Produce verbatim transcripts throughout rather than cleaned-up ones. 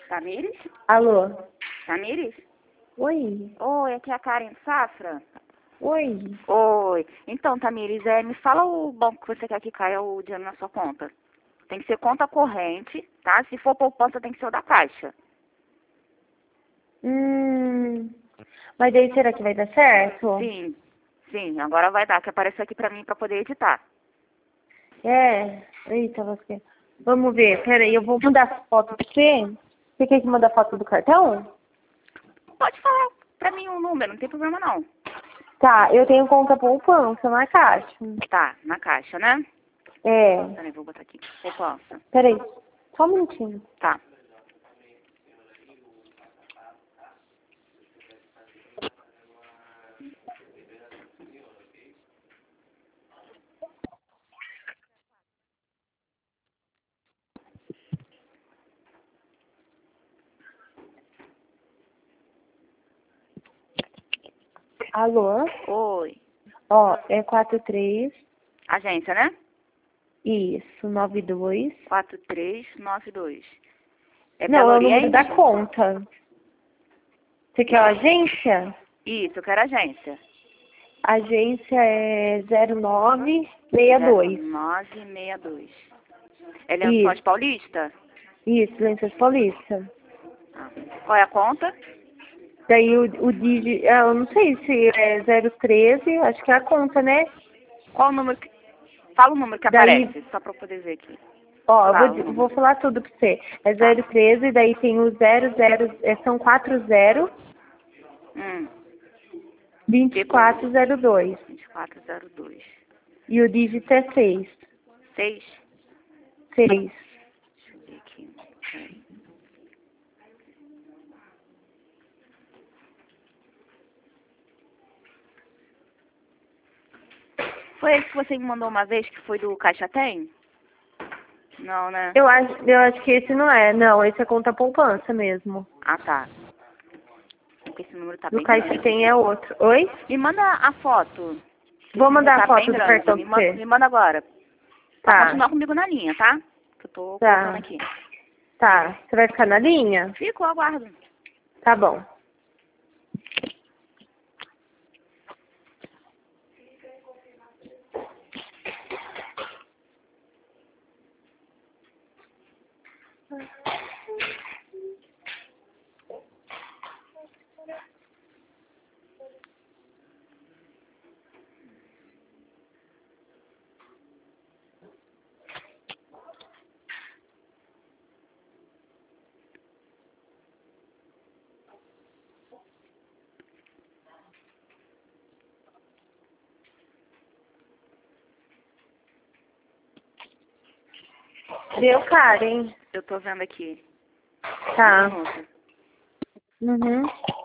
Tamires? Alô? Tamires? Oi. Oi, aqui é a Karen Safra. Oi. Oi. Então, Tamires, é, me fala o banco que você quer que caia o dinheiro na sua conta. Tem que ser conta corrente, tá? Se for poupança, tem que ser o da Caixa. Hum. Mas daí será que vai dar certo? Sim, sim, agora vai dar, que apareceu aqui pra mim pra poder editar. É. Eita, você. Vamos ver. Peraí, eu vou mandar as fotos pra você. Você quer que mande a foto do cartão? Pode falar pra mim o número, não tem problema não. Tá, eu tenho conta poupança na Caixa. Tá, na Caixa, né? É. Peraí, vou botar aqui. Poupança. Peraí. Só um minutinho. Tá. Alô? Oi. Ó, é quatro três. Agência, né? Isso, nove dois. quatro três nove dois. É Não, Belo é o número Oriente? da conta. Você quer a agência? Isso, eu quero agência. A agência é zero nove seis dois. nove seis dois. É Lençóis Isso, Paulista? isso, Lençóis Paulista. Ah. Qual é a conta? Daí o, o dígito, eu não sei se é zero treze, acho que é a conta, né? Qual o número que... Fala o número que Daí, aparece, só pra eu poder ver aqui. ó, eu Fala o vou, número. vou falar tudo pra você. É Tá. zero treze, daí tem o zero zero, é, são quatro zero, Hum. vinte e Depois. quatro zero dois. vinte e quatro zero dois. E o dígito é seis. seis. seis. Deixa eu ver aqui. Peraí. Foi esse que você me mandou uma vez, que foi do Caixa Tem? Não, né? Eu acho, eu acho que esse não é, não, esse é conta poupança mesmo. Ah, tá. Porque esse número tá Do bem Caixa grande. tem é outro. Oi? Me manda a foto. Esse Vou número mandar a tá bem foto do grande. cartão Me, pra ma você. me manda agora. Pra Tá, continuar comigo na linha, tá? Que eu tô colocando tá, aqui. tá. Você vai ficar na linha? Fico, eu aguardo. Tá bom. Deu, Karen? Eu tô vendo aqui. Tá. Um minuto. Uhum.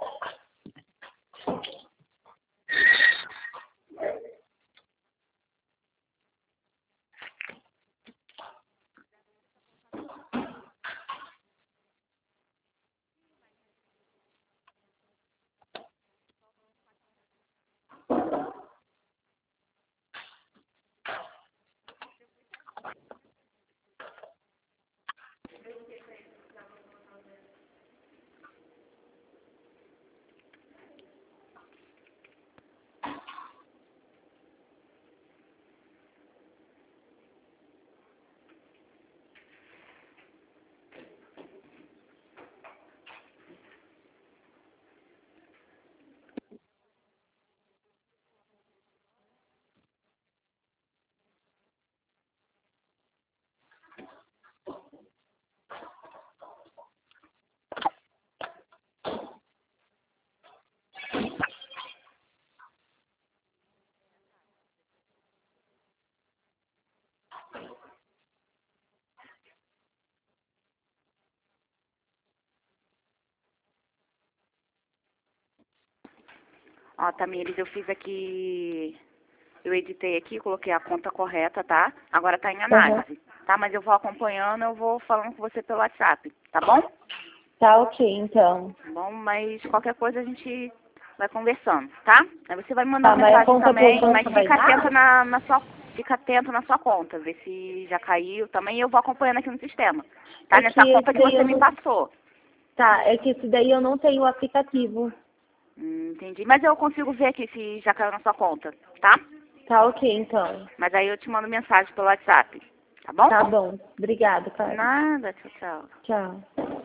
Ó, Tamires, eu fiz aqui... Eu editei aqui, coloquei a conta correta, tá? Agora tá em Uhum. análise, tá? Mas eu vou acompanhando, eu vou falando com você pelo WhatsApp, tá bom? Tá ok, então. Tá bom, mas qualquer coisa a gente vai conversando, tá? Aí você vai me mandar Tá, uma mas a mensagem conta também, poupança mas vai fica atento dar? na, na sua, fica atento na sua conta, ver se já caiu também, eu vou acompanhando aqui no sistema, tá? É Nessa que esse conta que daí você eu me não... passou. Tá, é que esse daí eu não tenho o aplicativo. Hum, entendi. Mas eu consigo ver aqui se já caiu na sua conta, tá? Tá ok, então. Mas aí eu te mando mensagem pelo WhatsApp, tá bom? Tá bom. Obrigada, cara. Nada, tchau, tchau. Tchau.